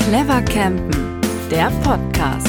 Clever Campen, der Podcast.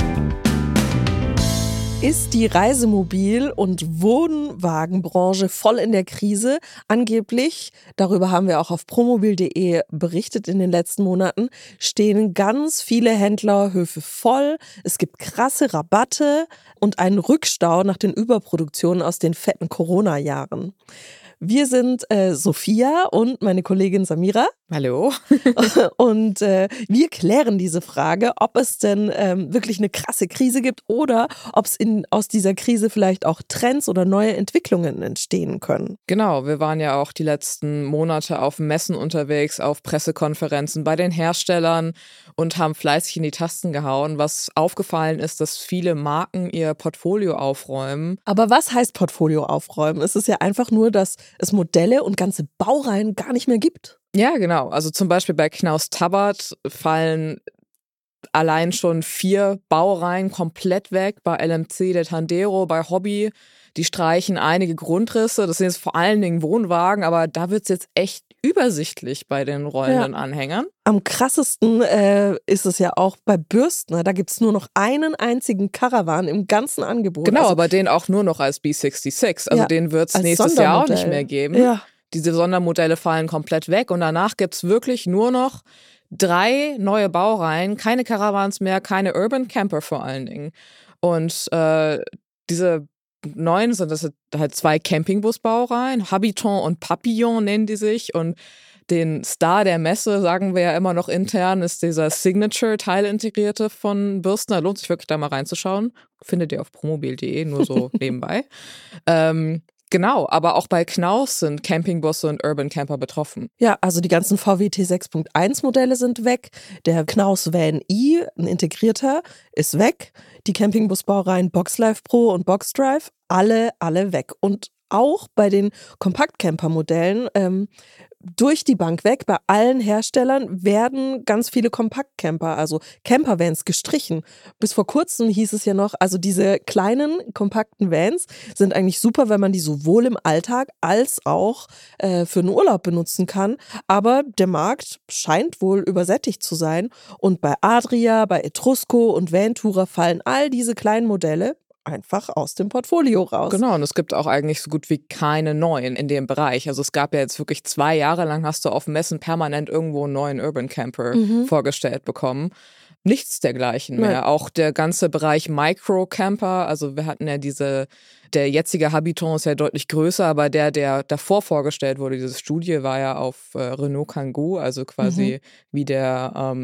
Ist die Reisemobil- und Wohnwagenbranche voll in der Krise? Angeblich, darüber haben wir auch auf promobil.de berichtet in den letzten Monaten, stehen ganz viele Händlerhöfe voll. Es gibt krasse Rabatte und einen Rückstau nach den Überproduktionen aus den fetten Corona-Jahren. Wir sind Sophia und meine Kollegin Samira. Hallo. Und wir klären diese Frage, ob es denn wirklich eine krasse Krise gibt oder ob es aus dieser Krise vielleicht auch Trends oder neue Entwicklungen entstehen können. Genau, wir waren ja auch die letzten Monate auf Messen unterwegs, auf Pressekonferenzen bei den Herstellern und haben fleißig in die Tasten gehauen. Was aufgefallen ist, dass viele Marken ihr Portfolio aufräumen. Aber was heißt Portfolio aufräumen? Es ist ja einfach nur, dass es Modelle und ganze Baureihen gar nicht mehr gibt. Ja, genau. Also zum Beispiel bei Knaus Tabbert fallen allein schon 4 Baureihen komplett weg. Bei LMC, der Tandero, bei Hobby, die streichen einige Grundrisse. Das sind jetzt vor allen Dingen Wohnwagen, aber da wird es jetzt echt übersichtlich bei den rollenden Anhängern. Am krassesten ist es ja auch bei Bürstner. Da gibt es nur noch einen einzigen Caravan im ganzen Angebot. Genau, aber den auch nur noch als B66. Also den wird es nächstes Jahr auch nicht mehr geben. Ja. Diese Sondermodelle fallen komplett weg und danach gibt es wirklich nur noch 3 neue Baureihen, keine Caravans mehr, keine Urban Camper vor allen Dingen. Und diese neuen sind das halt 2 Campingbus-Baureihen, Habitant und Papillon nennen die sich, und den Star der Messe, sagen wir ja immer noch intern, ist dieser Signature-Teilintegrierte von Bürstner. Lohnt sich wirklich da mal reinzuschauen. Findet ihr auf promobil.de, nur so nebenbei. Genau, aber auch bei Knaus sind Campingbusse und Urban Camper betroffen. Ja, also die ganzen VW T6.1 Modelle sind weg. Der Knaus Van i, ein integrierter, ist weg. Die Campingbusbaureihen Boxlife Pro und Boxdrive, alle weg. Und auch bei den Kompaktcamper-Modellen durch die Bank weg. Bei allen Herstellern werden ganz viele Kompaktcamper, also Campervans, gestrichen. Bis vor kurzem hieß es ja noch, also diese kleinen, kompakten Vans sind eigentlich super, wenn man die sowohl im Alltag als auch für einen Urlaub benutzen kann. Aber der Markt scheint wohl übersättigt zu sein. Und bei Adria, bei Etrusco und Vantura fallen all diese kleinen Modelle einfach aus dem Portfolio raus. Genau, und es gibt auch eigentlich so gut wie keine neuen in dem Bereich. Also es gab ja jetzt wirklich 2 Jahre lang, hast du auf Messen permanent irgendwo einen neuen Urban Camper vorgestellt bekommen. Nichts dergleichen mehr. Nein. Auch der ganze Bereich Micro-Camper, also wir hatten ja der jetzige Habitant ist ja deutlich größer, aber der davor vorgestellt wurde, diese Studie war ja auf Renault Kangoo, also quasi wie der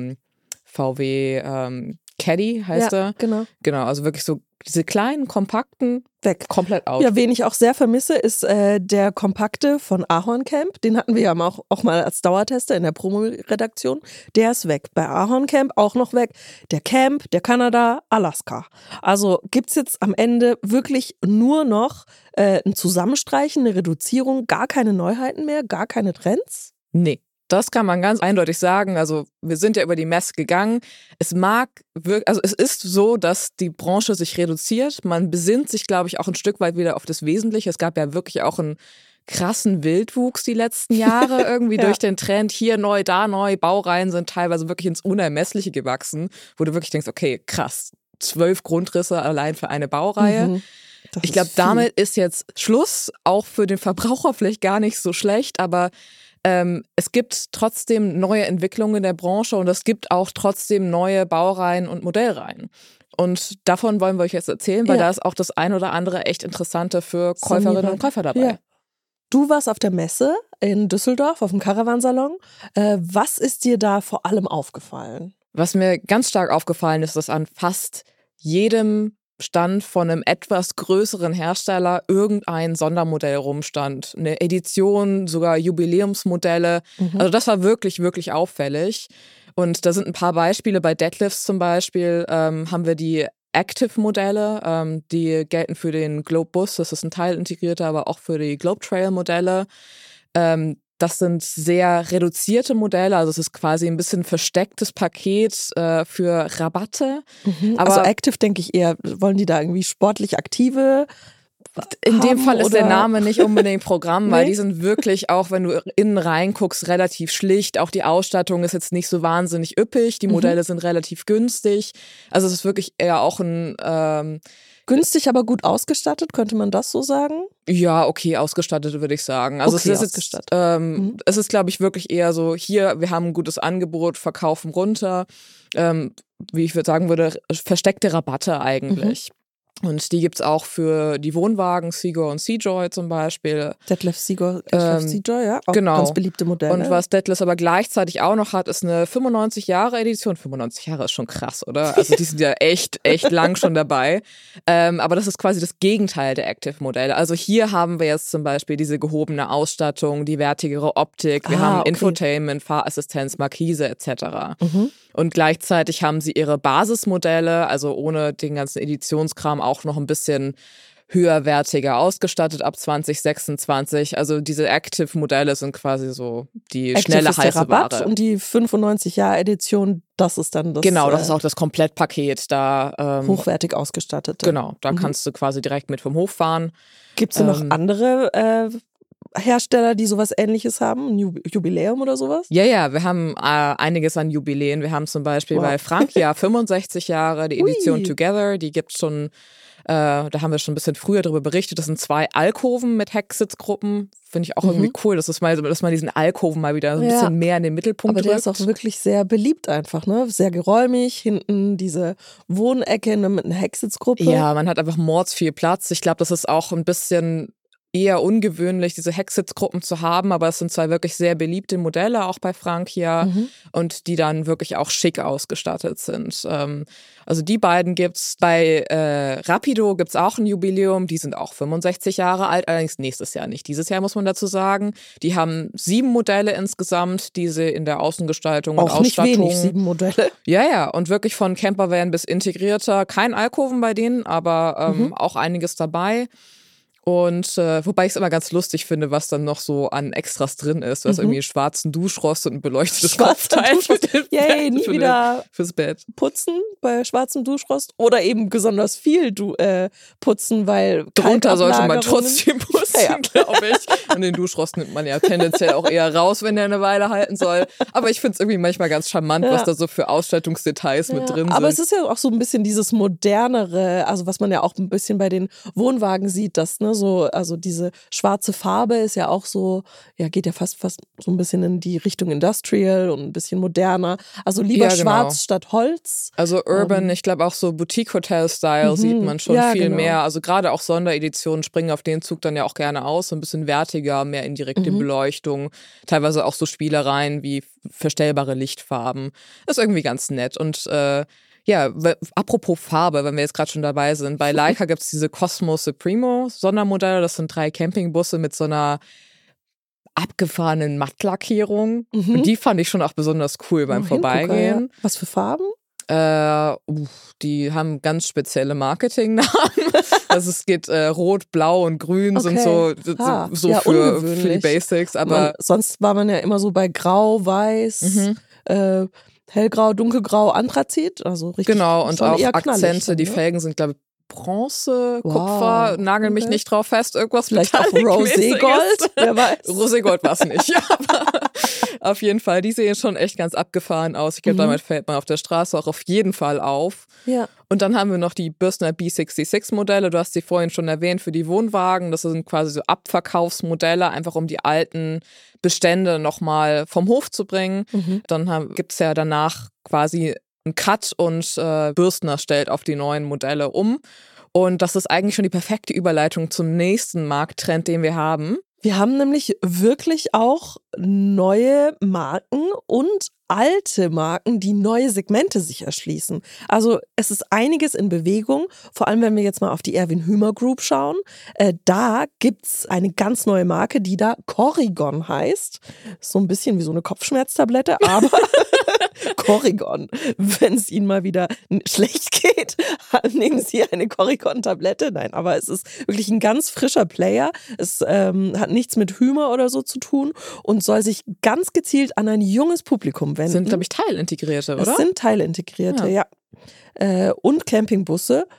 VW Caddy heißt er. Genau. Genau, also wirklich so diese kleinen, kompakten, Weg. Komplett out. Ja, wen ich auch sehr vermisse, ist der Kompakte von Ahorn Camp. Den hatten wir ja auch mal als Dauertester in der Promo-Redaktion. Der ist weg. Bei Ahorn Camp auch noch weg. Der Camp, der Kanada, Alaska. Also gibt es jetzt am Ende wirklich nur noch ein Zusammenstreichen, eine Reduzierung, gar keine Neuheiten mehr, gar keine Trends? Nee. Das kann man ganz eindeutig sagen. Also wir sind ja über die Messe gegangen. Es ist so, dass die Branche sich reduziert. Man besinnt sich, glaube ich, auch ein Stück weit wieder auf das Wesentliche. Es gab ja wirklich auch einen krassen Wildwuchs die letzten Jahre irgendwie durch den Trend. Hier neu, da neu. Baureihen sind teilweise wirklich ins Unermessliche gewachsen, wo du wirklich denkst, okay, krass, 12 Grundrisse allein für eine Baureihe. Ich glaube, damit ist jetzt Schluss. Auch für den Verbraucher vielleicht gar nicht so schlecht, aber es gibt trotzdem neue Entwicklungen in der Branche und es gibt auch trotzdem neue Baureihen und Modellreihen. Und davon wollen wir euch jetzt erzählen, weil da ist auch das ein oder andere echt Interessante für Käuferinnen und Käufer dabei. Ja. Du warst auf der Messe in Düsseldorf, auf dem Caravansalon. Was ist dir da vor allem aufgefallen? Was mir ganz stark aufgefallen ist, dass an fast jedem Stand von einem etwas größeren Hersteller irgendein Sondermodell rumstand. Eine Edition, sogar Jubiläumsmodelle. Also das war wirklich, wirklich auffällig. Und da sind ein paar Beispiele. Bei Deadlifts zum Beispiel haben wir die Active-Modelle. Die gelten für den Globe Bus, das ist ein teilintegrierter, aber auch für die Globe Trail-Modelle. Das sind sehr reduzierte Modelle, also es ist quasi ein bisschen verstecktes Paket für Rabatte. Aber also Active denke ich eher, wollen die da irgendwie sportlich aktive In dem Fall ist oder? der Name nicht unbedingt Programm, weil Nee? die sind wirklich auch, wenn du innen reinguckst, relativ schlicht. Auch die Ausstattung ist jetzt nicht so wahnsinnig üppig. Die Modelle sind relativ günstig. Also es ist wirklich eher auch ein Günstig, aber gut ausgestattet, könnte man das so sagen? ja, okay, ausgestattet würde ich sagen. Also Okay, es ist ausgestattet. jetzt, es ist, glaube ich, wirklich eher so, hier, wir haben ein gutes Angebot, verkaufen runter. Wie ich sagen würde, versteckte Rabatte eigentlich. Und die gibt's auch für die Wohnwagen, Seagull und Seajoy zum Beispiel. Detlef Seajoy, ja, auch genau. ganz beliebte Modelle. Und was Detlef aber gleichzeitig auch noch hat, ist eine 95-Jahre-Edition. 95 Jahre ist schon krass, oder? Also die sind ja echt lang schon dabei. Aber das ist quasi das Gegenteil der Active-Modelle. Also hier haben wir jetzt zum Beispiel diese gehobene Ausstattung, die wertigere Optik, wir haben okay. Infotainment, Fahrassistenz, Markise etc. Und gleichzeitig haben sie ihre Basismodelle, also ohne den ganzen Editionskram, auch noch ein bisschen höherwertiger ausgestattet ab 2026. Also diese Active-Modelle sind quasi so die Active schnelle ist der heiße Rabatt Ware. und die 95-Jahr-Edition, das ist dann das Genau, das ist auch das Komplettpaket. Da hochwertig ausgestattete. genau, da kannst du quasi direkt mit vom Hof fahren. Gibt es denn noch andere Hersteller, die sowas Ähnliches haben? Ein Jubiläum oder sowas? Ja, wir haben einiges an Jubiläen. Wir haben zum Beispiel bei Frankia 65 Jahre, die Edition Together, die gibt schon, da haben wir schon ein bisschen früher darüber berichtet. Das sind 2 Alkoven mit Hecksitzgruppen. Finde ich auch irgendwie cool, dass man diesen Alkoven mal wieder ein bisschen mehr in den Mittelpunkt Aber der rückt. ist auch wirklich sehr beliebt einfach, ne? Sehr geräumig, hinten diese Wohnecke mit einer Hecksitzgruppe. Ja, man hat einfach mordsviel Platz. Ich glaube, das ist auch ein bisschen eher ungewöhnlich, diese Hecksitzgruppen zu haben, aber es sind 2 wirklich sehr beliebte Modelle, auch bei Frankia, und die dann wirklich auch schick ausgestattet sind. Also die beiden gibt's. Bei Rapido gibt's auch ein Jubiläum, die sind auch 65 Jahre alt, allerdings nächstes Jahr nicht. Dieses Jahr muss man dazu sagen. Die haben 7 Modelle insgesamt, die sie in der Außengestaltung und auch nicht Ausstattung. wenig, 7 Modelle. Ja, und wirklich von Campervan bis integrierter. Kein Alkoven bei denen, aber auch einiges dabei. Und wobei ich es immer ganz lustig finde, was dann noch so an Extras drin ist. Du hast irgendwie einen schwarzen Duschrost und ein beleuchtetes Kopfteil. Yay, nie wieder fürs Bett. putzen bei schwarzem Duschrost oder eben besonders viel putzen, weil Drunter sollte man Kalkablagerungen- trotzdem putzen, glaube ich. Und den Duschrost nimmt man ja tendenziell auch eher raus, wenn der eine Weile halten soll. Aber ich finde es irgendwie manchmal ganz charmant, was da so für Ausstattungsdetails mit drin sind. Aber es ist ja auch so ein bisschen dieses modernere, also was man ja auch ein bisschen bei den Wohnwagen sieht, dass also diese schwarze Farbe ist ja auch so, ja, geht ja fast so ein bisschen in die Richtung Industrial und ein bisschen moderner. Also lieber Ja, genau. schwarz statt Holz. Also Urban, ich glaube auch so Boutique-Hotel-Style sieht man schon viel genau. mehr. Also gerade auch Sondereditionen springen auf den Zug dann ja auch gerne aus. So ein bisschen wertiger, mehr indirekte Beleuchtung. Teilweise auch so Spielereien wie verstellbare Lichtfarben. Das ist irgendwie ganz nett. Und ja, apropos Farbe, wenn wir jetzt gerade schon dabei sind, bei Leica gibt es diese Cosmo Supremo Sondermodelle, das sind 3 Campingbusse mit so einer abgefahrenen Mattlackierung. Und die fand ich schon auch besonders cool beim Vorbeigehen. Ja. Was für Farben? Die haben ganz spezielle Marketingnamen. Also es geht Rot, Blau und Grün sind so ja, für die Basics. Aber sonst war man ja immer so bei Grau, Weiß, Hellgrau, Dunkelgrau, Anthrazit, also richtig. Genau, und schon auch eher knallig Akzente, dann, die ne? Felgen sind, glaube ich, Bronze, Kupfer, nagel mich nicht drauf fest, irgendwas Vielleicht auch Metallic-mäßiges. Roségold, wer weiß. Roségold war es nicht, aber auf jeden Fall, die sehen schon echt ganz abgefahren aus. Ich glaube, damit fällt man auf der Straße auch auf jeden Fall auf. Ja. Und dann haben wir noch die Bürstner B66-Modelle, du hast sie vorhin schon erwähnt, für die Wohnwagen. Das sind quasi so Abverkaufsmodelle, einfach um die alten Bestände nochmal vom Hof zu bringen. Dann gibt es ja danach quasi einen Cut und Bürstner stellt auf die neuen Modelle um. Und das ist eigentlich schon die perfekte Überleitung zum nächsten Markttrend, den wir haben. Wir haben nämlich wirklich auch neue Marken und alte Marken, die neue Segmente sich erschließen. Also es ist einiges in Bewegung, vor allem wenn wir jetzt mal auf die Erwin Hümer Group schauen. Da gibt's eine ganz neue Marke, die da Corrigon heißt. So ein bisschen wie so eine Kopfschmerztablette, aber Corrigon. Wenn es Ihnen mal wieder schlecht geht, nehmen Sie eine Corrigon-Tablette. Nein, aber es ist wirklich ein ganz frischer Player. Es hat nichts mit Hümer oder so zu tun und soll sich ganz gezielt an ein junges Publikum wenden. Sind, glaube ich, Teilintegrierte, oder? Es sind Teilintegrierte, ja. Und Campingbusse.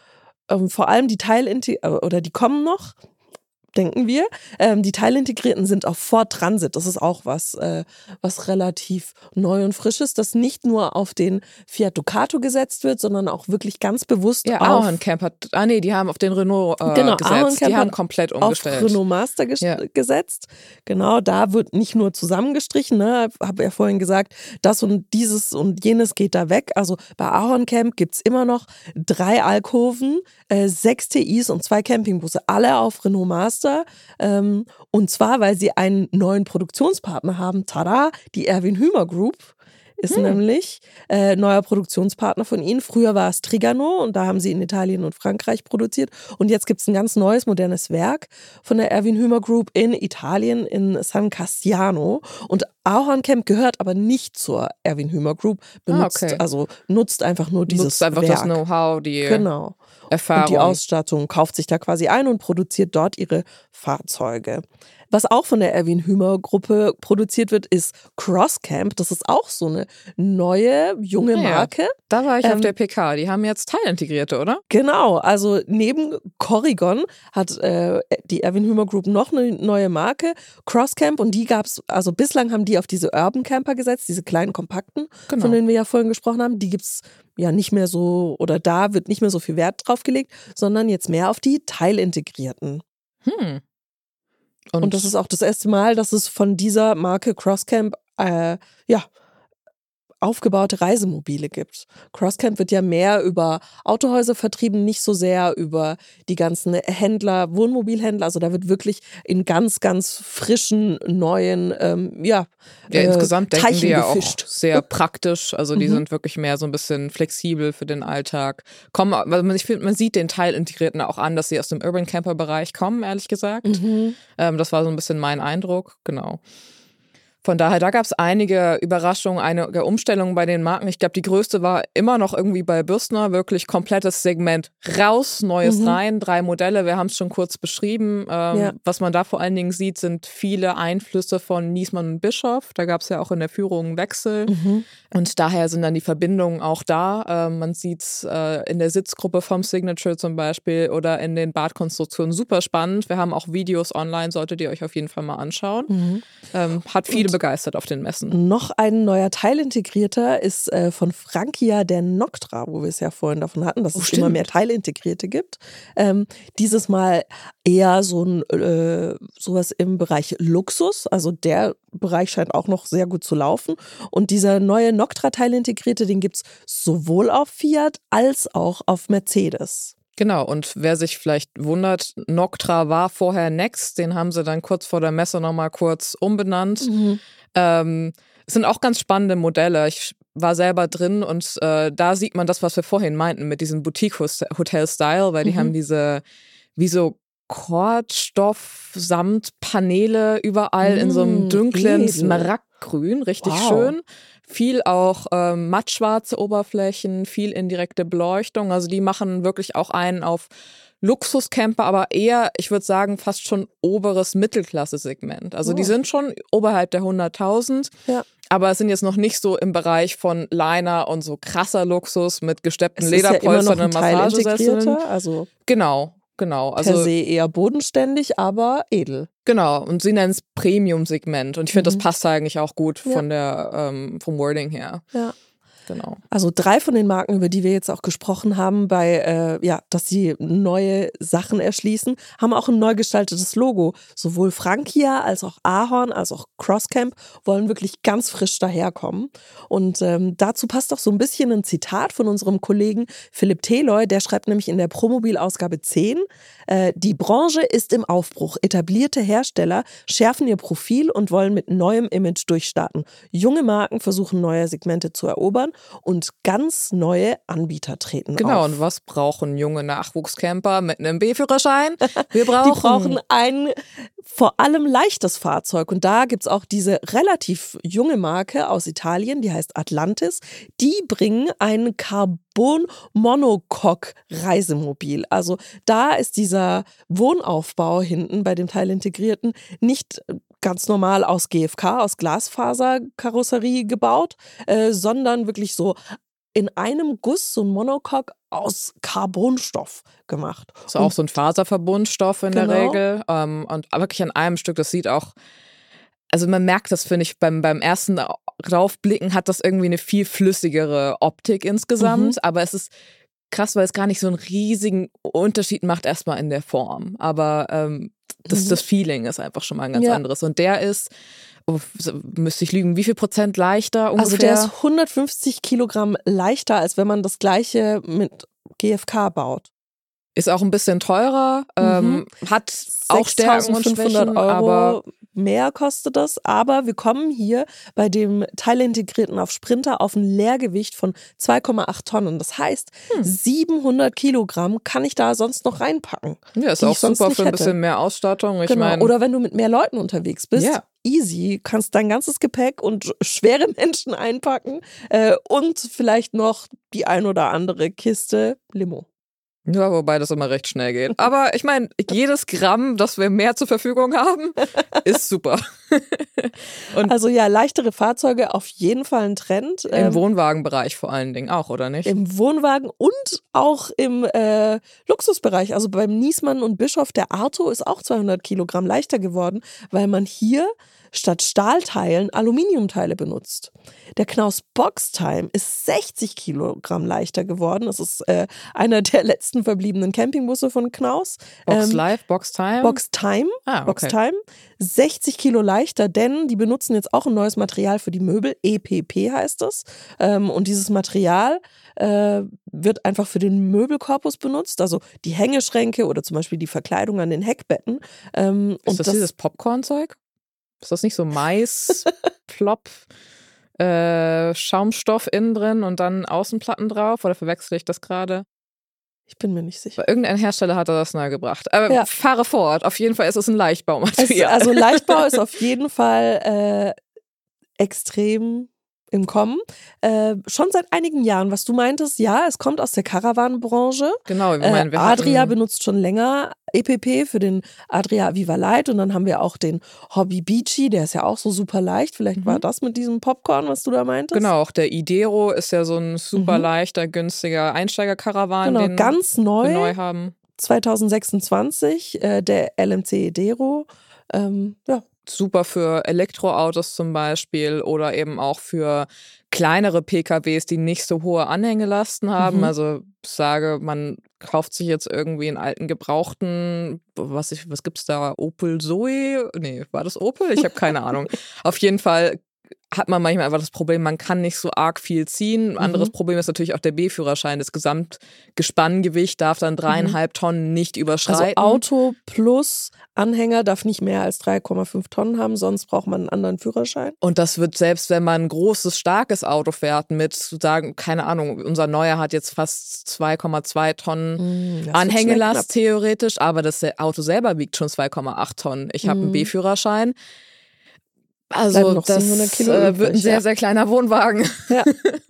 vor allem die oder die kommen noch, denken wir. Die Teilintegrierten sind auf Ford Transit. Das ist auch was relativ neu und frisch ist, das nicht nur auf den Fiat Ducato gesetzt wird, sondern auch wirklich ganz bewusst ja, auf... Ahorncamp die haben auf den Renault gesetzt. Die haben komplett umgestellt. Auf Renault Master gesetzt. Genau, da wird nicht nur zusammengestrichen, ne? Habe ja vorhin gesagt, das und dieses und jenes geht da weg. Also bei Ahorncamp gibt es immer noch 3 Alkoven, 6 TIs und 2 Campingbusse, alle auf Renault Master. Und zwar, weil sie einen neuen Produktionspartner haben. Tada! Die Erwin Hümer Group ist nämlich neuer Produktionspartner von ihnen. Früher war es Trigano und da haben sie in Italien und Frankreich produziert. Und jetzt gibt es ein ganz neues, modernes Werk von der Erwin Hümer Group in Italien, in San Castiano. Und Ahorncamp gehört aber nicht zur Erwin Hümer Group, nutzt einfach nur dieses nutzt einfach Werk. Das Know-how, die Genau. Erfahrung. Und die Ausstattung, kauft sich da quasi ein und produziert dort ihre Fahrzeuge. Was auch von der Erwin Hümer Gruppe produziert wird, ist Crosscamp. Das ist auch so eine neue, junge Marke. Da war ich auf der PK. Die haben jetzt Teilintegrierte, oder? Genau, also neben Corrigon hat die Erwin Hümer Group noch eine neue Marke, Crosscamp, und die gab es, also bislang haben die auf diese Urban Camper gesetzt, diese kleinen kompakten, von denen wir ja vorhin gesprochen haben. Die gibt es ja nicht mehr so, oder da wird nicht mehr so viel Wert drauf gelegt, sondern jetzt mehr auf die Teilintegrierten. Und das ist auch das erste Mal, dass es von dieser Marke Crosscamp aufgebaute Reisemobile gibt. Crosscamp wird ja mehr über Autohäuser vertrieben, nicht so sehr über die ganzen Händler, Wohnmobilhändler. Also da wird wirklich in ganz, ganz frischen, neuen insgesamt denken Teichen die ja gefischt. Auch sehr praktisch. Also die sind wirklich mehr so ein bisschen flexibel für den Alltag. Ich finde, man sieht den Teilintegrierten auch an, dass sie aus dem Urban Camper Bereich kommen, ehrlich gesagt. Das war so ein bisschen mein Eindruck, genau. Von daher, da gab es einige Überraschungen, einige Umstellungen bei den Marken. Ich glaube, die größte war immer noch irgendwie bei Bürstner, wirklich komplettes Segment raus, Neues rein, 3 Modelle, wir haben es schon kurz beschrieben. Was man da vor allen Dingen sieht, sind viele Einflüsse von Niesmann und Bischoff. Da gab es ja auch in der Führung einen Wechsel. Und daher sind dann die Verbindungen auch da. Man sieht es in der Sitzgruppe vom Signature zum Beispiel oder in den Badkonstruktionen. Super spannend. Wir haben auch Videos online, solltet ihr euch auf jeden Fall mal anschauen. Hat viele begeistert auf den Messen. Noch ein neuer Teilintegrierter ist von Frankia, der Noctra, wo wir es ja vorhin davon hatten, dass es immer mehr Teilintegrierte gibt. Dieses Mal eher sowas im Bereich Luxus, also der Bereich scheint auch noch sehr gut zu laufen. Und dieser neue Noctra-Teilintegrierte, den gibt es sowohl auf Fiat als auch auf Mercedes. Genau, und wer sich vielleicht wundert, Noctra war vorher Next, den haben sie dann kurz vor der Messe nochmal kurz umbenannt. Es sind auch ganz spannende Modelle. Ich war selber drin und da sieht man das, was wir vorhin meinten mit diesem Boutique-Hotel-Style, weil die haben diese wie so Kordstoff-Samtpaneele überall in so einem dunklen Smaragdgrün, richtig schön. Viel auch mattschwarze Oberflächen, viel indirekte Beleuchtung. Also die machen wirklich auch einen auf Luxuscamper, aber eher, ich würde sagen, fast schon oberes Mittelklasse-Segment. Also die sind schon oberhalb der 100.000, aber es sind jetzt noch nicht so im Bereich von Liner und so krasser Luxus mit gesteppten Lederpolstern und Massagesesseln. Also Genau. Also per se eher bodenständig, aber edel. Genau, und sie nennen es Premium-Segment. Und ich finde, das passt eigentlich auch gut von vom Wording her. Ja. Genau. Also 3 von den Marken, über die wir jetzt auch gesprochen haben, dass sie neue Sachen erschließen, haben auch ein neu gestaltetes Logo. Sowohl Frankia als auch Ahorn als auch Crosscamp wollen wirklich ganz frisch daherkommen. Und dazu passt auch so ein bisschen ein Zitat von unserem Kollegen Philipp Theloy, der schreibt nämlich in der Promobil-Ausgabe 10, die Branche ist im Aufbruch. Etablierte Hersteller schärfen ihr Profil und wollen mit neuem Image durchstarten. Junge Marken versuchen neue Segmente zu erobern und ganz neue Anbieter treten auf. Genau, und was brauchen junge Nachwuchscamper mit einem B-Führerschein? Die brauchen ein vor allem leichtes Fahrzeug. Und da gibt es auch diese relativ junge Marke aus Italien, die heißt Atlantis. Die bringen ein Carbon-Monocoque-Reisemobil. Also da ist dieser Wohnaufbau hinten bei dem Teilintegrierten nicht ganz normal aus GFK, aus Glasfaserkarosserie gebaut, sondern wirklich so in einem Guss, so ein Monocoque aus Carbonstoff gemacht. Ist auch so ein Faserverbundstoff in der Regel. Und wirklich an einem Stück, das sieht auch, also man merkt das, finde ich, beim ersten Draufblicken hat das irgendwie eine viel flüssigere Optik insgesamt. Aber es ist krass, weil es gar nicht so einen riesigen Unterschied macht, erstmal in der Form. Aber das Feeling ist einfach schon mal ein ganz anderes. Und der ist, müsste ich lügen, wie viel Prozent leichter ungefähr? Also der ist 150 Kilogramm leichter, als wenn man das gleiche mit GFK baut. Ist auch ein bisschen teurer, hat auch Stärken und Schwächen, aber mehr kostet das. Aber wir kommen hier bei dem teilintegrierten auf Sprinter auf ein Leergewicht von 2,8 Tonnen. Das heißt, 700 Kilogramm kann ich da sonst noch reinpacken. Ja, ist auch super für ein bisschen mehr Ausstattung. Ich meine, oder wenn du mit mehr Leuten unterwegs bist. Ja. Easy, kannst dein ganzes Gepäck und schwere Menschen einpacken und vielleicht noch die ein oder andere Kiste Limo. Ja, wobei das immer recht schnell geht. Aber ich meine, jedes Gramm, das wir mehr zur Verfügung haben, ist super. Und also ja, leichtere Fahrzeuge auf jeden Fall ein Trend. Im Wohnwagenbereich vor allen Dingen auch, oder nicht? Im Wohnwagen und auch im Luxusbereich. Also beim Niesmann und Bischof, der Arto ist auch 200 Kilogramm leichter geworden, weil man hier statt Stahlteilen Aluminiumteile benutzt. Der Knaus Boxtime ist 60 Kilogramm leichter geworden. Das ist einer der letzten verbliebenen Campingbusse von Knaus. Boxlife, Boxtime? Boxtime. Okay. Boxtime. 60 Kilo leichter, denn die benutzen jetzt auch ein neues Material für die Möbel. EPP heißt das. Und dieses Material wird einfach für den Möbelkorpus benutzt. Also die Hängeschränke oder zum Beispiel die Verkleidung an den Heckbetten. Ist das dieses Popcorn-Zeug? Ist das nicht so Mais, Plop, Schaumstoff innen drin und dann Außenplatten drauf? Oder verwechsel ich das gerade? Ich bin mir nicht sicher. Irgendein Hersteller hat das neu gebracht. Aber fahre fort. Auf jeden Fall ist es ein Leichtbaumaterial. Also Leichtbau ist auf jeden Fall extrem im Kommen. Schon seit einigen Jahren, was du meintest, ja, es kommt aus der Caravan-Branche. Genau, ich meine, Adria benutzt schon länger EPP für den Adria Viva Light und dann haben wir auch den Hobby Beachy, der ist ja auch so super leicht. Vielleicht war das mit diesem Popcorn, was du da meintest. Genau, auch der Idero ist ja so ein super leichter, günstiger Einsteiger-Caravan, genau, den ganz neu, wir neu haben. 2026, der LMC Idero. Super für Elektroautos zum Beispiel oder eben auch für kleinere PKWs, die nicht so hohe Anhängelasten haben. Also ich sage, man kauft sich jetzt irgendwie einen alten gebrauchten, was gibt's da, Opel Zoe? Nee, war das Opel? Ich habe keine Ahnung. Auf jeden Fall hat man manchmal einfach das Problem, man kann nicht so arg viel ziehen. Ein anderes Problem ist natürlich auch der B-Führerschein. Das Gesamtgespanngewicht darf dann 3,5 Tonnen nicht überschreiten. Also Auto plus Anhänger darf nicht mehr als 3,5 Tonnen haben, sonst braucht man einen anderen Führerschein. Und das wird, selbst wenn man ein großes, starkes Auto fährt mit, sagen, keine Ahnung, unser neuer hat jetzt fast 2,2 Tonnen Anhängelast theoretisch, aber das Auto selber wiegt schon 2,8 Tonnen. Ich habe einen B-Führerschein. Also das wird ein sehr, sehr kleiner Wohnwagen. Ja.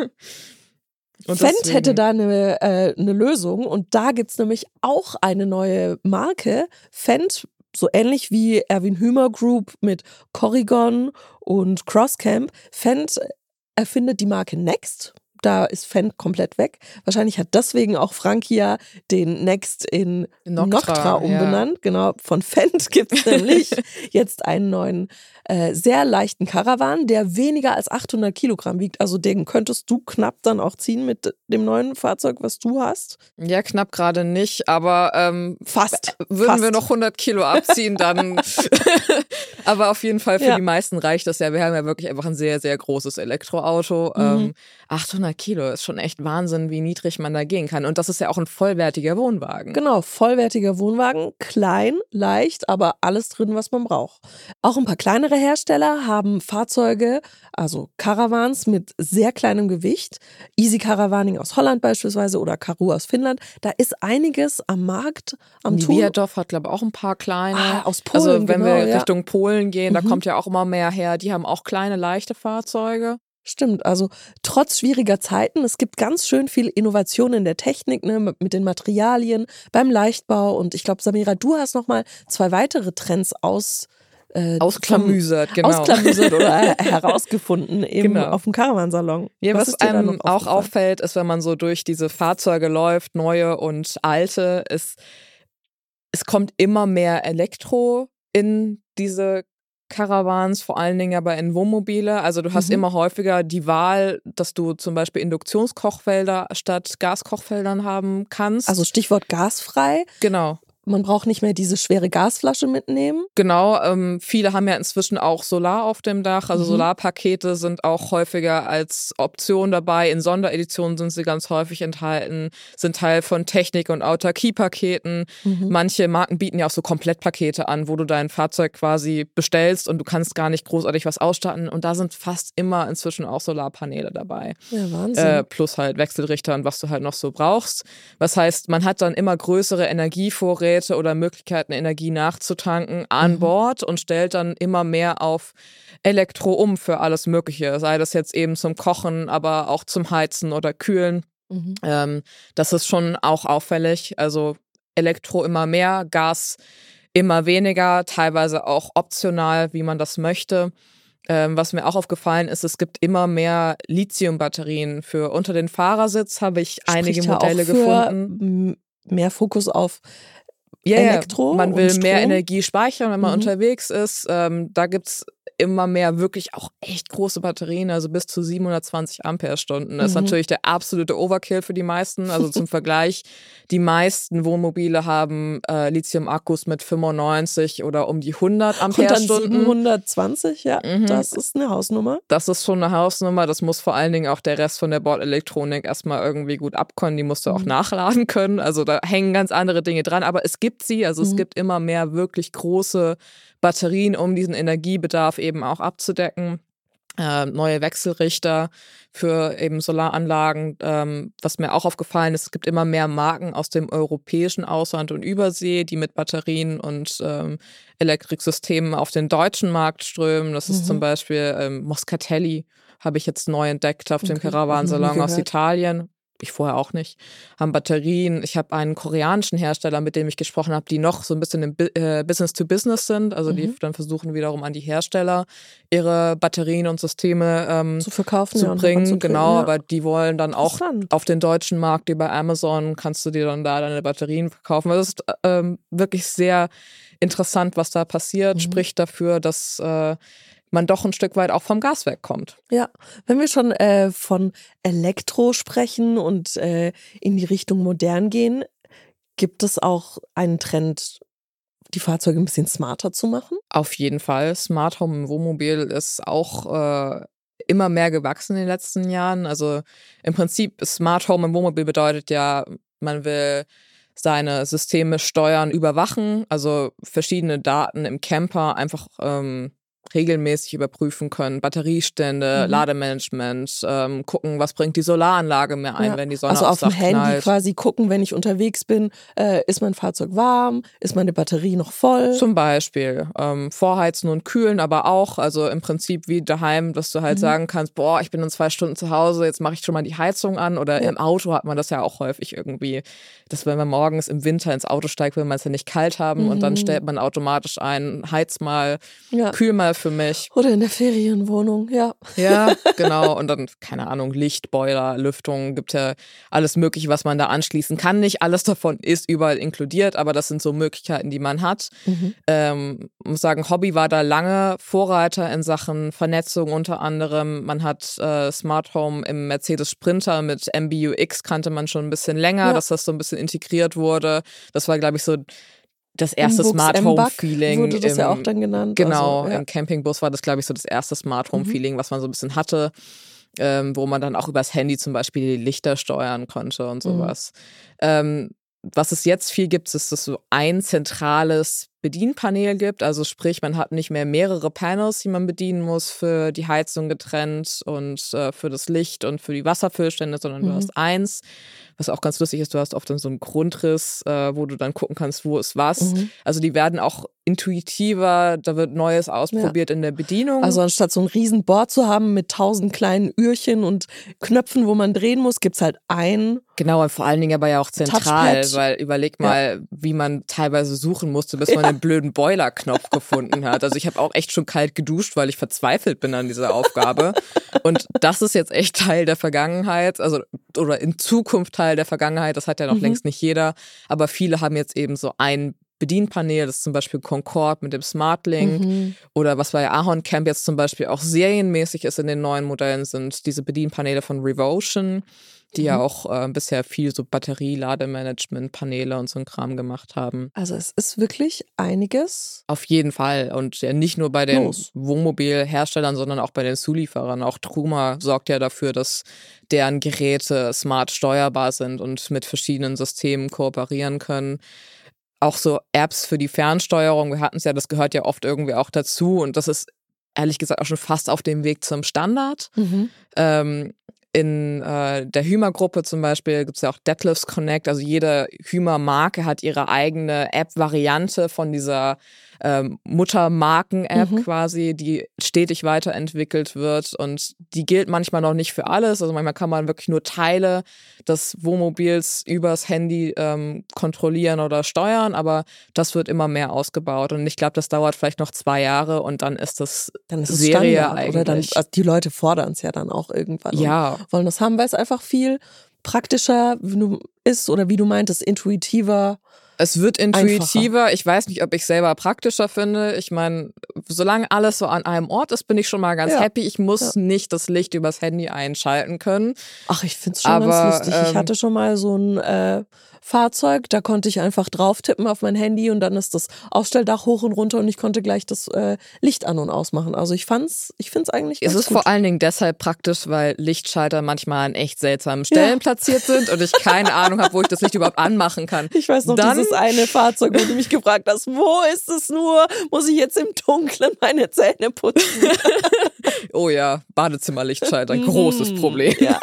Fendt hätte da eine Lösung und da gibt es nämlich auch eine neue Marke. Fendt, so ähnlich wie Erwin Hümer Group mit Corrigon und Crosscamp. Fendt erfindet die Marke Next. Da ist Fendt komplett weg. Wahrscheinlich hat deswegen auch Frankia den Next in Noctra umbenannt. Ja. Genau, von Fendt gibt es nämlich jetzt einen neuen, sehr leichten Caravan, der weniger als 800 Kilogramm wiegt. Also den könntest du knapp dann auch ziehen mit dem neuen Fahrzeug, was du hast. Ja, knapp gerade nicht, aber fast. Würden wir noch 100 Kilo abziehen, dann aber auf jeden Fall für die meisten reicht das ja. Wir haben ja wirklich einfach ein sehr, sehr großes Elektroauto. 800 Kilo ist schon echt Wahnsinn, wie niedrig man da gehen kann. Und das ist ja auch ein vollwertiger Wohnwagen. Genau, vollwertiger Wohnwagen, klein, leicht, aber alles drin, was man braucht. Auch ein paar kleinere Hersteller haben Fahrzeuge, also Caravans mit sehr kleinem Gewicht. Easy Caravaning aus Holland beispielsweise oder Karoo aus Finnland. Da ist einiges am Markt, am Tun. Viadov hat, glaube ich, auch ein paar kleine. Aus Polen, also wenn wir Richtung Polen gehen, da kommt ja auch immer mehr her. Die haben auch kleine, leichte Fahrzeuge. Stimmt, also trotz schwieriger Zeiten, es gibt ganz schön viel Innovation in der Technik, ne, mit den Materialien, beim Leichtbau und ich glaube, Samira, du hast nochmal 2 weitere Trends ausklamüsert, genau. Ausklamüsert oder herausgefunden eben Genau. auf dem Caravansalon. Ja, was ist dir da noch einem auch aufgefallen? auffällt, ist, wenn man so durch diese Fahrzeuge läuft, neue und alte, es kommt immer mehr Elektro in diese Caravans, vor allen Dingen aber in Wohnmobile. Also du hast immer häufiger die Wahl, dass du zum Beispiel Induktionskochfelder statt Gaskochfeldern haben kannst. Also Stichwort gasfrei. Genau. Man braucht nicht mehr diese schwere Gasflasche mitnehmen. Genau, viele haben ja inzwischen auch Solar auf dem Dach. Also Solarpakete sind auch häufiger als Option dabei. In Sondereditionen sind sie ganz häufig enthalten, sind Teil von Technik- und Autarkie-Paketen. Manche Marken bieten ja auch so Komplettpakete an, wo du dein Fahrzeug quasi bestellst und du kannst gar nicht großartig was ausstatten. Und da sind fast immer inzwischen auch Solarpaneele dabei. Ja, Wahnsinn. Plus halt Wechselrichter und was du halt noch so brauchst. Was heißt, man hat dann immer größere Energievorräte oder Möglichkeiten, Energie nachzutanken an Bord und stellt dann immer mehr auf Elektro um für alles Mögliche. Sei das jetzt eben zum Kochen, aber auch zum Heizen oder Kühlen. Das ist schon auch auffällig. Also Elektro immer mehr, Gas immer weniger, teilweise auch optional, wie man das möchte. Was mir auch aufgefallen ist, es gibt immer mehr Lithium-Batterien. Für unter den Fahrersitz habe ich einige Spricht ja Modelle auch für gefunden. Mehr Fokus auf Elektro. Man will und mehr Strom. Energie speichern, wenn man unterwegs ist. Da gibt's immer mehr wirklich auch echt große Batterien, also bis zu 720 Ampere-Stunden. Das ist natürlich der absolute Overkill für die meisten. Also zum Vergleich, die meisten Wohnmobile haben Lithium-Akkus mit 95 oder um die 100 Und dann Ampere-Stunden. 720, ja, das ist eine Hausnummer. Das ist schon eine Hausnummer. Das muss vor allen Dingen auch der Rest von der Bordelektronik erstmal irgendwie gut abkönnen. Die musst du auch nachladen können. Also da hängen ganz andere Dinge dran. Aber es gibt sie. Also es gibt immer mehr wirklich große Batterien, um diesen Energiebedarf eben auch abzudecken. Neue Wechselrichter für eben Solaranlagen. Was mir auch aufgefallen ist, es gibt immer mehr Marken aus dem europäischen Ausland und Übersee, die mit Batterien und Elektriksystemen auf den deutschen Markt strömen. Das ist zum Beispiel Moscatelli, habe ich jetzt neu entdeckt auf dem Caravansalon aus Italien. Ich vorher auch nicht, haben Batterien. Ich habe einen koreanischen Hersteller, mit dem ich gesprochen habe, die noch so ein bisschen im Business-to-Business sind. Also die dann versuchen wiederum an die Hersteller ihre Batterien und Systeme zu verkaufen, zu ja, bringen. und Genau, ja. aber die wollen dann auch Interessant. auf den deutschen Markt, wie bei Amazon, kannst du dir dann da deine Batterien verkaufen. Das ist wirklich sehr interessant, was da passiert. Spricht dafür, dass man doch ein Stück weit auch vom Gas wegkommt. Ja, wenn wir schon von Elektro sprechen und in die Richtung modern gehen, gibt es auch einen Trend, die Fahrzeuge ein bisschen smarter zu machen? Auf jeden Fall. Smart Home im Wohnmobil ist auch immer mehr gewachsen in den letzten Jahren. Also im Prinzip Smart Home im Wohnmobil bedeutet ja, man will seine Systeme steuern, überwachen, also verschiedene Daten im Camper einfach regelmäßig überprüfen können, Batteriestände, Lademanagement, gucken, was bringt die Solaranlage mir ein, wenn die Sonne also auf aufs dem Dach Handy knallt. quasi gucken, wenn ich unterwegs bin, ist mein Fahrzeug warm, ist meine Batterie noch voll? Zum Beispiel vorheizen und kühlen, aber auch, also im Prinzip wie daheim, dass du halt sagen kannst, boah, ich bin in 2 Stunden zu Hause, jetzt mache ich schon mal die Heizung an. Oder im Auto hat man das ja auch häufig irgendwie, dass wenn man morgens im Winter ins Auto steigt, will man es ja nicht kalt haben und dann stellt man automatisch ein, heiz mal, kühl mal für mich. Oder in der Ferienwohnung, ja. Ja, genau. Und dann, keine Ahnung, Licht, Boiler, Lüftung, gibt ja alles Mögliche, was man da anschließen kann. Nicht alles davon ist überall inkludiert, aber das sind so Möglichkeiten, die man hat. Muss sagen, Hobby war da lange Vorreiter in Sachen Vernetzung unter anderem. Man hat Smart Home im Mercedes Sprinter mit MBUX kannte man schon ein bisschen länger, dass das so ein bisschen integriert wurde. Das war, glaube ich, so das erste Smart Home Feeling. Wurde das ja auch dann genannt. Genau, also, im Campingbus war das, glaube ich, so das erste Smart Home Feeling, was man so ein bisschen hatte, wo man dann auch übers Handy zum Beispiel die Lichter steuern konnte und sowas. Was es jetzt viel gibt, ist, dass es so ein zentrales Bedienpanel gibt. Also sprich, man hat nicht mehr mehrere Panels, die man bedienen muss für die Heizung getrennt und für das Licht und für die Wasserfüllstände, sondern du hast eins. Was auch ganz lustig ist, du hast oft dann so einen Grundriss, wo du dann gucken kannst, wo ist was. Also die werden auch intuitiver, da wird Neues ausprobiert in der Bedienung. Also anstatt so ein riesen Board zu haben mit 1000 kleinen Öhrchen und Knöpfen, wo man drehen muss, gibt's halt ein. Genau, und vor allen Dingen aber ja auch zentral, Touchpad. weil überleg mal, wie man teilweise suchen musste, bis man meinen blöden Boiler-Knopf gefunden hat. Also ich habe auch echt schon kalt geduscht, weil ich verzweifelt bin an dieser Aufgabe. Und das ist jetzt echt Teil der Vergangenheit, also oder in Zukunft Teil der Vergangenheit. Das hat ja noch längst nicht jeder. Aber viele haben jetzt eben so ein Bedienpanel, das ist zum Beispiel Concorde mit dem SmartLink oder was bei Ahorn Camp jetzt zum Beispiel auch serienmäßig ist in den neuen Modellen, sind diese Bedienpaneele von Revolution, die ja auch bisher viel so Batterie-Lademanagement-Paneele und so ein Kram gemacht haben. Also es ist wirklich einiges. Auf jeden Fall. Und ja nicht nur bei den Wohnmobilherstellern, sondern auch bei den Zulieferern. Auch Truma sorgt ja dafür, dass deren Geräte smart steuerbar sind und mit verschiedenen Systemen kooperieren können. Auch so Apps für die Fernsteuerung, wir hatten es ja, das gehört ja oft irgendwie auch dazu und das ist ehrlich gesagt auch schon fast auf dem Weg zum Standard. In der Hymer-Gruppe zum Beispiel gibt es ja auch Detlefs Connect, also jede Hymer-Marke hat ihre eigene App-Variante von dieser Muttermarken-App quasi, die stetig weiterentwickelt wird und die gilt manchmal noch nicht für alles, also manchmal kann man wirklich nur Teile des Wohnmobils übers Handy kontrollieren oder steuern, aber das wird immer mehr ausgebaut und ich glaube, das dauert vielleicht noch 2 Jahre und dann ist das Serie Standard, eigentlich. oder dann, also die Leute fordern es ja dann auch irgendwann. Ja. Und wollen das haben, weil es einfach viel praktischer ist oder wie du meintest, intuitiver. Es wird intuitiver. Einfacher. Ich weiß nicht, ob ich selber praktischer finde. Ich meine, solange alles so an einem Ort ist, bin ich schon mal ganz happy. Ich muss nicht das Licht übers Handy einschalten können. Ach, ich find's schon ganz lustig. Ich hatte schon mal so ein Fahrzeug, da konnte ich einfach drauf tippen auf mein Handy und dann ist das Aufstelldach hoch und runter und ich konnte gleich das Licht an- und ausmachen. Also ich find's eigentlich ganz gut. Es ist vor allen Dingen deshalb praktisch, weil Lichtschalter manchmal an echt seltsamen Stellen platziert sind und ich keine Ahnung habe, wo ich das Licht überhaupt anmachen kann. Ich weiß noch, dieses eine Fahrzeug, wo du mich gefragt hast, wo ist es nur? Muss ich jetzt im Dunkeln meine Zähne putzen? Oh ja, Badezimmerlichtschalter, großes Problem. Ja.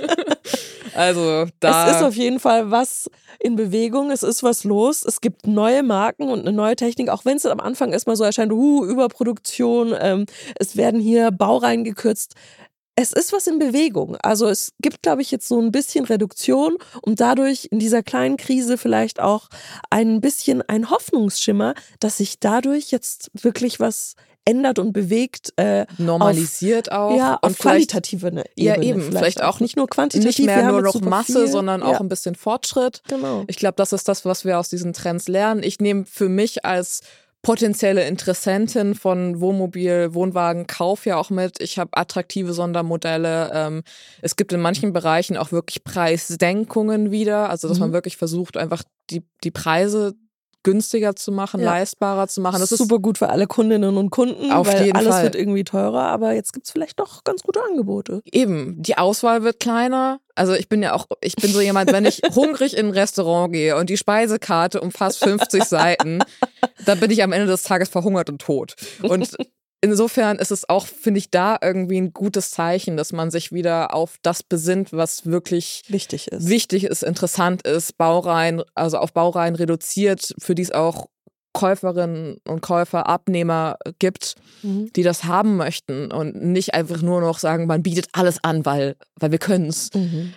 Also da. Es ist auf jeden Fall was in Bewegung, es ist was los, es gibt neue Marken und eine neue Technik, auch wenn es am Anfang erstmal so erscheint, Überproduktion, es werden hier Baureihen gekürzt. Es ist was in Bewegung. Also es gibt, glaube ich, jetzt so ein bisschen Reduktion und dadurch in dieser kleinen Krise vielleicht auch ein bisschen ein Hoffnungsschimmer, dass sich dadurch jetzt wirklich was ändert und bewegt. Normalisiert auch. Ja, auf qualitative Ebene. Ja, eben. Vielleicht auch nicht nur quantitativ. Nicht mehr nur noch Masse, sondern auch ein bisschen Fortschritt. Genau. Ich glaube, das ist das, was wir aus diesen Trends lernen. Ich nehme für mich als potenzielle Interessentin von Wohnmobil, Wohnwagen, Kauf ja auch mit. Ich habe attraktive Sondermodelle. Es gibt in manchen Bereichen auch wirklich Preissenkungen wieder. Also, dass man wirklich versucht, einfach die Preise günstiger zu machen, leistbarer zu machen. Das ist super gut für alle Kundinnen und Kunden, auf weil jeden alles Fall. Wird irgendwie teurer, aber jetzt gibt's vielleicht doch ganz gute Angebote. Eben, die Auswahl wird kleiner. Also ich bin so jemand, wenn ich hungrig in ein Restaurant gehe und die Speisekarte umfasst 50 Seiten, dann bin ich am Ende des Tages verhungert und tot. Und insofern ist es auch, finde ich, da irgendwie ein gutes Zeichen, dass man sich wieder auf das besinnt, was wirklich wichtig ist, interessant ist, Baureihen, also auf Baureihen reduziert, für die es auch Käuferinnen und Käufer, Abnehmer gibt, die das haben möchten und nicht einfach nur noch sagen, man bietet alles an, weil wir können es.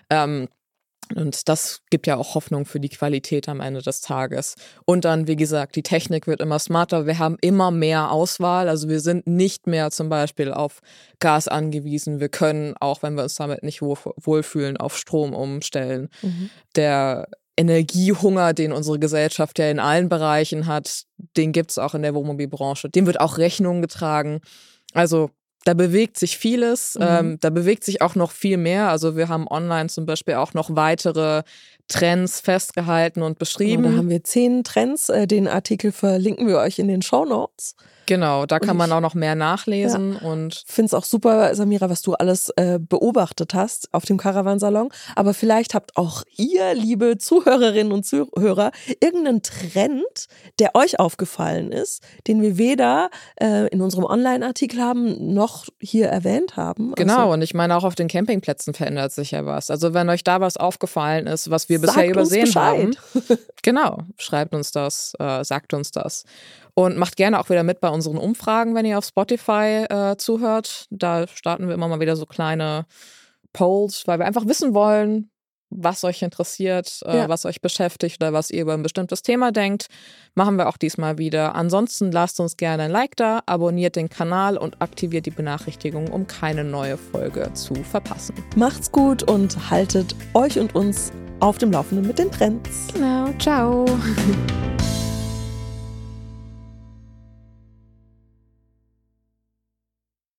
Und das gibt ja auch Hoffnung für die Qualität am Ende des Tages. Und dann, wie gesagt, die Technik wird immer smarter. Wir haben immer mehr Auswahl. Also wir sind nicht mehr zum Beispiel auf Gas angewiesen. Wir können, auch wenn wir uns damit nicht wohlfühlen, auf Strom umstellen. Der Energiehunger, den unsere Gesellschaft ja in allen Bereichen hat, den gibt es auch in der Wohnmobilbranche. Dem wird auch Rechnung getragen. Also da bewegt sich vieles, da bewegt sich auch noch viel mehr. Also wir haben online zum Beispiel auch noch weitere Trends festgehalten und beschrieben. Genau, da haben wir 10 Trends. Den Artikel verlinken wir euch in den Shownotes. Genau, da kann man auch noch mehr nachlesen. Und finde es auch super, Samira, was du alles beobachtet hast auf dem Caravansalon. Aber vielleicht habt auch ihr, liebe Zuhörerinnen und Zuhörer, irgendeinen Trend, der euch aufgefallen ist, den wir weder in unserem Online-Artikel haben, noch hier erwähnt haben. Genau, und ich meine, auch auf den Campingplätzen verändert sich ja was. Also wenn euch da was aufgefallen ist, was wir bisher übersehen haben, genau, schreibt uns das, sagt uns das. Und macht gerne auch wieder mit bei unseren Umfragen, wenn ihr auf Spotify zuhört. Da starten wir immer mal wieder so kleine Polls, weil wir einfach wissen wollen, was euch interessiert, was euch beschäftigt oder was ihr über ein bestimmtes Thema denkt. Machen wir auch diesmal wieder. Ansonsten lasst uns gerne ein Like da, abonniert den Kanal und aktiviert die Benachrichtigungen, um keine neue Folge zu verpassen. Macht's gut und haltet euch und uns auf dem Laufenden mit den Trends. Genau, ciao.